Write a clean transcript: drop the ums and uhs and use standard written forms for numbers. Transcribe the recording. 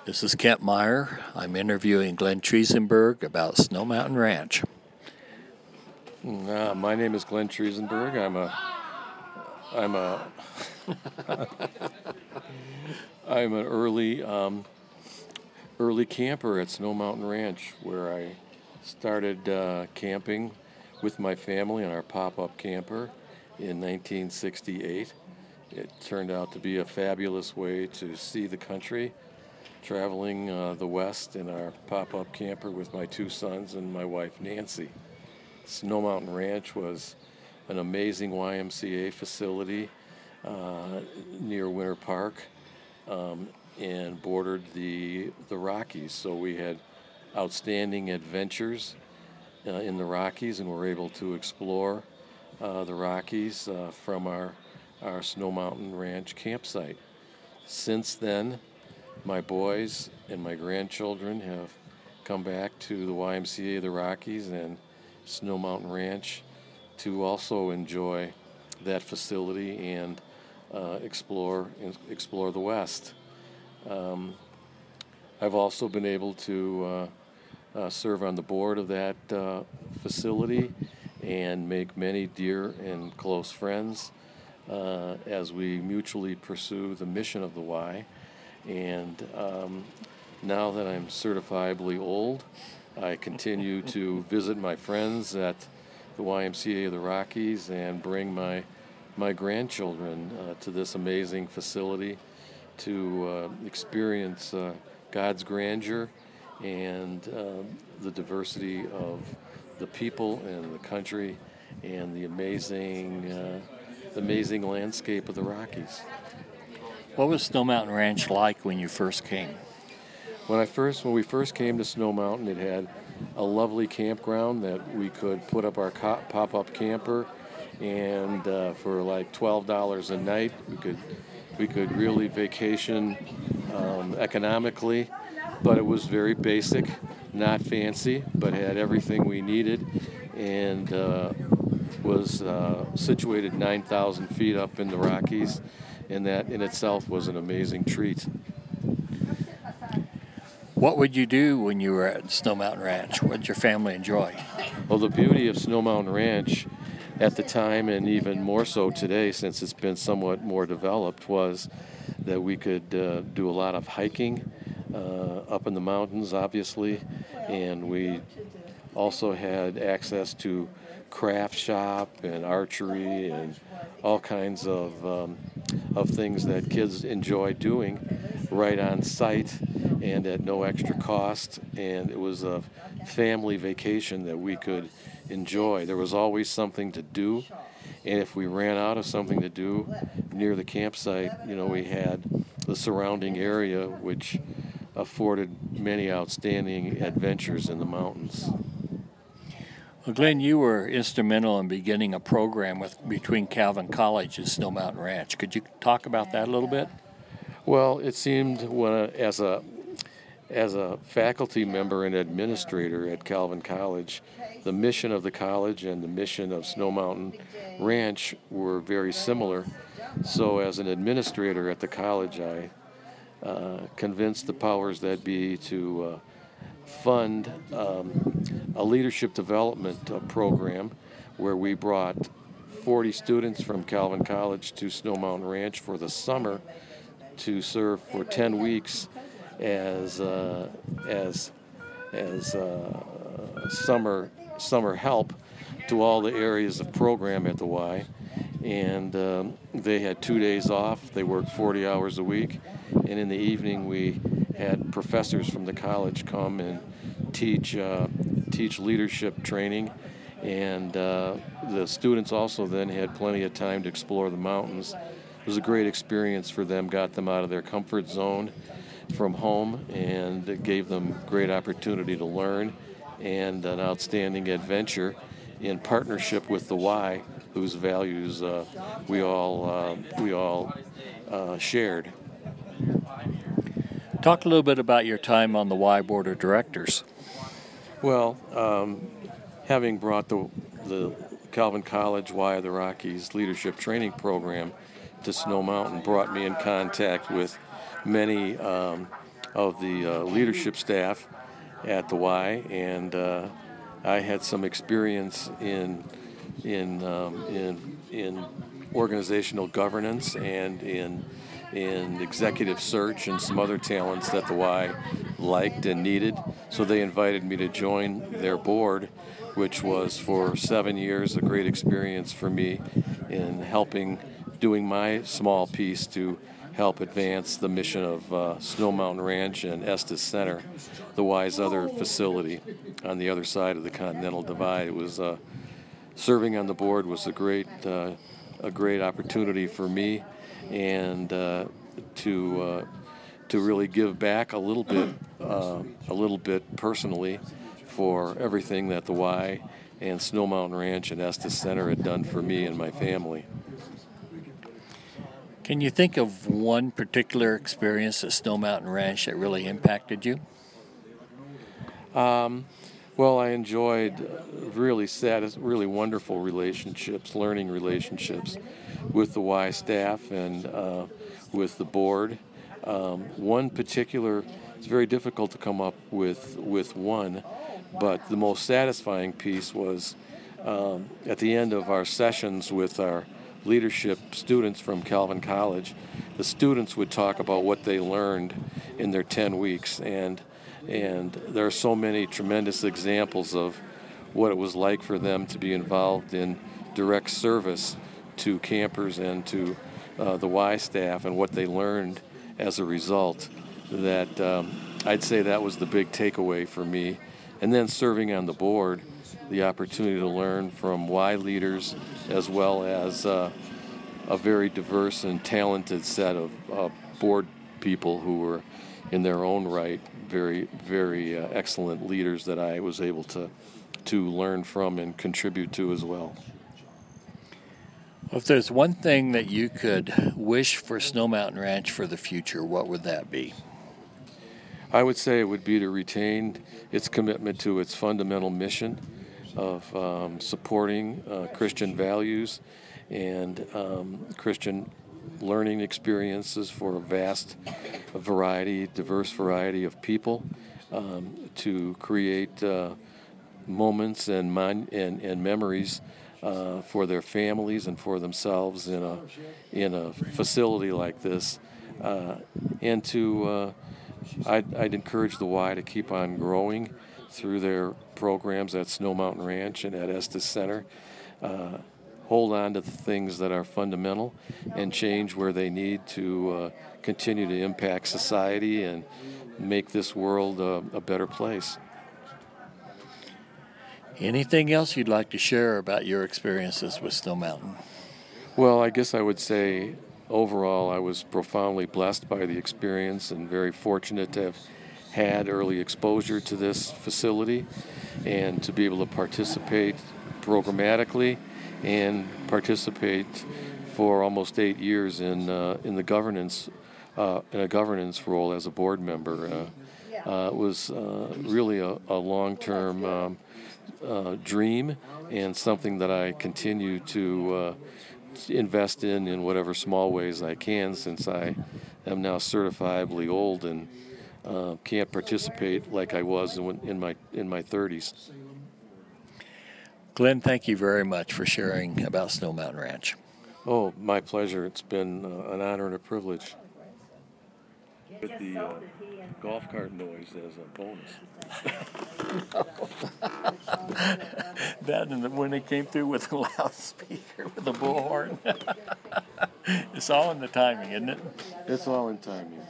This is Kent Meyer. I'm interviewing Glenn Triesenberg about Snow Mountain Ranch. My name is Glenn Triesenberg. I'm an early camper at Snow Mountain Ranch, where I started camping with my family in our pop-up camper in 1968. It turned out to be a fabulous way to see the country, traveling the West in our pop-up camper with my two sons and my wife Nancy. Snow Mountain Ranch was an amazing YMCA facility near Winter Park and bordered the Rockies. So we had outstanding adventures in the Rockies, and were able to explore the Rockies from our Snow Mountain Ranch campsite. Since then, my boys and my grandchildren have come back to the YMCA of the Rockies and Snow Mountain Ranch to also enjoy that facility and explore the West. I've also been able to serve on the board of that facility and make many dear and close friends as we mutually pursue the mission of the Y. And now that I'm certifiably old, I continue to visit my friends at the YMCA of the Rockies and bring my grandchildren to this amazing facility to experience God's grandeur and the diversity of the people and the country and the amazing landscape of the Rockies. What was Snow Mountain Ranch like when you first came? When we first came to Snow Mountain, it had a lovely campground that we could put up our pop-up camper, and for like $12 a night, we could really vacation economically. But it was very basic, not fancy, but had everything we needed, and was situated 9,000 feet up in the Rockies, and that in itself was an amazing treat. What would you do when you were at Snow Mountain Ranch? What did your family enjoy? Well, the beauty of Snow Mountain Ranch at the time, and even more so today since it's been somewhat more developed, was that we could do a lot of hiking up in the mountains, obviously, and we also had access to craft shop and archery and all kinds of things that kids enjoy doing right on site and at no extra cost. And it was a family vacation that we could enjoy. There was always something to do, and if we ran out of something to do near the campsite, we had the surrounding area, which afforded many outstanding adventures in the mountains. Well, Glenn, you were instrumental in beginning a program between Calvin College and Snow Mountain Ranch. Could you talk about that a little bit? Well, it seemed as a faculty member and administrator at Calvin College, the mission of the college and the mission of Snow Mountain Ranch were very similar. So as an administrator at the college, I convinced the powers that be to fund a leadership development program where we brought 40 students from Calvin College to Snow Mountain Ranch for the summer to serve for 10 weeks as summer help to all the areas of program at the Y. And they had 2 days off. They worked 40 hours a week, and in the evening we had professors from the college come and teach leadership training, and the students also then had plenty of time to explore the mountains. It was a great experience for them, got them out of their comfort zone from home, and it gave them great opportunity to learn and an outstanding adventure in partnership with the Y, whose values we all shared. Talk a little bit about your time on the Y Board of Directors. Well, having brought the Calvin College Y of the Rockies leadership training program to Snow Mountain brought me in contact with many leadership staff at the Y, and I had some experience in organizational governance and in executive search and some other talents that the Y liked and needed. So they invited me to join their board, which was for 7 years a great experience for me in doing my small piece to help advance the mission of Snow Mountain Ranch and Estes Center, the Y's other facility on the other side of the Continental Divide. It was serving on the board was a great opportunity for me, and to really give back a little bit personally for everything that the Y and Snow Mountain Ranch and Estes Center had done for me and my family. Can you think of one particular experience at Snow Mountain Ranch that really impacted you? Well, I enjoyed really wonderful relationships, learning relationships with the Y staff and with the board. One particular, it's very difficult to come up with one, but the most satisfying piece was at the end of our sessions with our leadership students from Calvin College. The students would talk about what they learned in their 10 weeks, and there are so many tremendous examples of what it was like for them to be involved in direct service to campers and to the Y staff and what they learned as a result, that I'd say that was the big takeaway for me. And then serving on the board, the opportunity to learn from Y leaders as well as a very diverse and talented set of board people who were in their own right very, very excellent leaders that I was able to learn from and contribute to as well. Well, if there's one thing that you could wish for Snow Mountain Ranch for the future, what would that be? I would say it would be to retain its commitment to its fundamental mission of supporting Christian values and Christian learning experiences for a diverse variety of people, to create moments and memories for their families and for themselves in a facility like this, and to I'd encourage the Y to keep on growing through their programs at Snow Mountain Ranch and at Estes Center. Hold on to the things that are fundamental and change where they need to continue to impact society and make this world a better place. Anything else you'd like to share about your experiences with Snow Mountain? Well, I guess I would say overall I was profoundly blessed by the experience and very fortunate to have had early exposure to this facility and to be able to participate programmatically and participate for almost 8 years in the governance in a governance role as a board member. It was really a long-term dream and something that I continue to invest in whatever small ways I can, since I am now certifiably old and can't participate like I was in my 30s. Glenn, thank you very much for sharing about Snow Mountain Ranch. Oh, my pleasure. It's been an honor and a privilege. With the golf cart noise as a bonus. That and when they came through with a loudspeaker with a bullhorn. It's all in the timing, isn't it? It's all in timing.